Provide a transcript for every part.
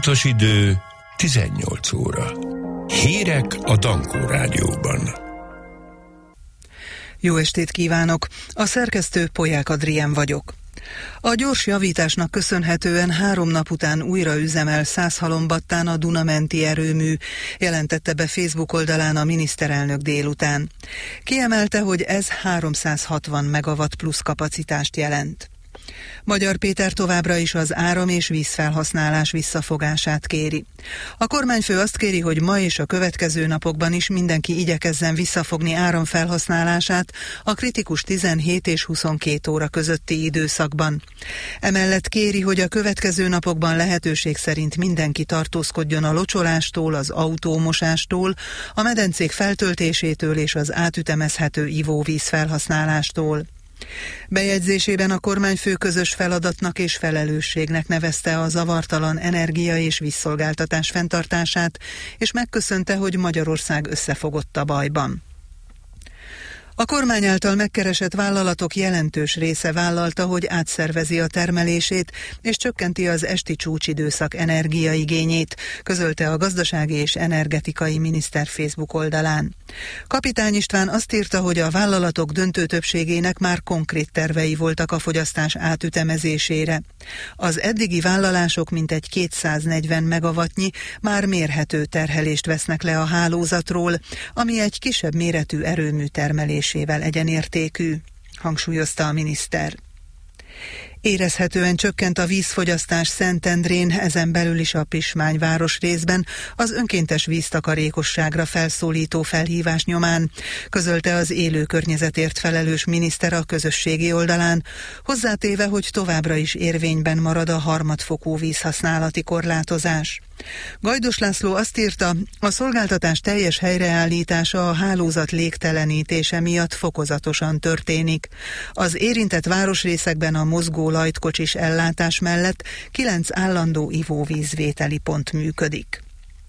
Pontos idő 18 óra. Hírek a Dankó Rádióban. Jó estét kívánok! A szerkesztő Polyák Adrien vagyok. A gyors javításnak köszönhetően 3 nap után újra üzemel Szászhalombattán a Duna-menti erőmű, jelentette be Facebook oldalán a miniszterelnök délután. Kiemelte, hogy ez 360 megawatt plusz kapacitást jelent. Magyar Péter továbbra is az áram- és vízfelhasználás visszafogását kéri. A kormányfő azt kéri, hogy ma és a következő napokban is mindenki igyekezzen visszafogni áramfelhasználását a kritikus 17 és 22 óra közötti időszakban. Emellett kéri, hogy a következő napokban lehetőség szerint mindenki tartózkodjon a locsolástól, az autómosástól, a medencék feltöltésétől és az átütemezhető ivóvíz felhasználástól. Bejegyzésében a kormányfő közös feladatnak és felelősségnek nevezte a zavartalan energia és vízszolgáltatás fenntartását, és megköszönte, hogy Magyarország összefogott a bajban. A kormány által megkeresett vállalatok jelentős része vállalta, hogy átszervezi a termelését, és csökkenti az esti csúcsidőszak energiaigényét, közölte a gazdasági és energetikai miniszter Facebook oldalán. Kapitány István azt írta, hogy a vállalatok döntő többségének már konkrét tervei voltak a fogyasztás átütemezésére. Az eddigi vállalások mintegy 240 megawattnyi már mérhető terhelést vesznek le a hálózatról, ami egy kisebb méretű erőmű termelésével egyenértékű, hangsúlyozta a miniszter. Érezhetően csökkent a vízfogyasztás Szentendrén, ezen belül is a Pismány városrészben, az önkéntes víztakarékosságra felszólító felhívás nyomán, közölte az élő környezetért felelős miniszter a közösségi oldalán, hozzátéve, hogy továbbra is érvényben marad a harmadfokú vízhasználati korlátozás. Gajdos László azt írta, a szolgáltatás teljes helyreállítása a hálózat légtelenítése miatt fokozatosan történik. Az érintett városrészekben a mozgó lajtkocsis ellátás mellett 9 állandó ivóvízvételi pont működik.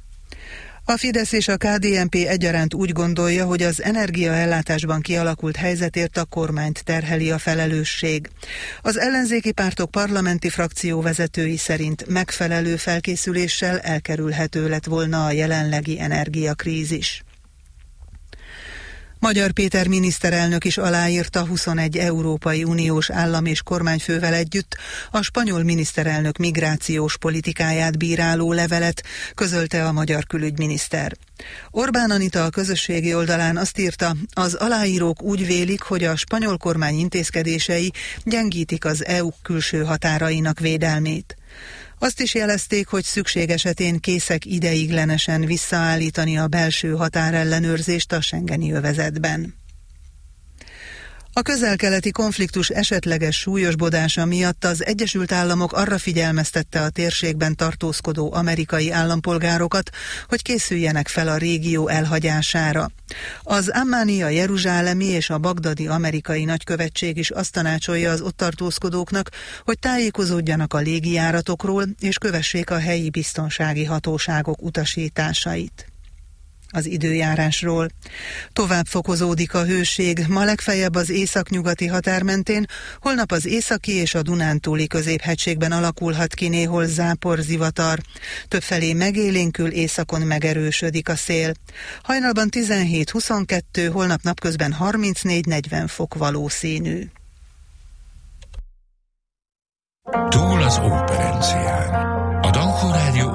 A Fidesz és a KDNP egyaránt úgy gondolja, hogy az energiaellátásban kialakult helyzetért a kormányt terheli a felelősség. Az ellenzéki pártok parlamenti frakcióvezetői szerint megfelelő felkészüléssel elkerülhető lett volna a jelenlegi energiakrízis. Magyar Péter miniszterelnök is aláírta 21 Európai Uniós állam és kormányfővel együtt a spanyol miniszterelnök migrációs politikáját bíráló levelet, közölte a magyar külügyminiszter. Orbán Anita a közösségi oldalán azt írta, az aláírók úgy vélik, hogy a spanyol kormány intézkedései gyengítik az EU külső határainak védelmét. Azt is jelezték, hogy szükség esetén készek ideiglenesen visszaállítani a belső határellenőrzést a schengeni övezetben. A közel-keleti konfliktus esetleges súlyosbodása miatt az Egyesült Államok arra figyelmeztette a térségben tartózkodó amerikai állampolgárokat, hogy készüljenek fel a régió elhagyására. Az ammáni, a jeruzsálemi és a bagdadi amerikai nagykövetség is azt tanácsolja az ott tartózkodóknak, hogy tájékozódjanak a légijáratokról és kövessék a helyi biztonsági hatóságok utasításait. Az időjárásról. Tovább fokozódik a hőség, ma legfeljebb az északnyugati határ mentén, holnap az északi és a Dunántúli középhegységben alakulhat ki néhol záporzivatar. Többfelé megélénkül, északon megerősödik a szél. Hajnalban 17-22, holnap napközben 34-40 fok valószínű. Túl az óperencián. A Dankó Rádió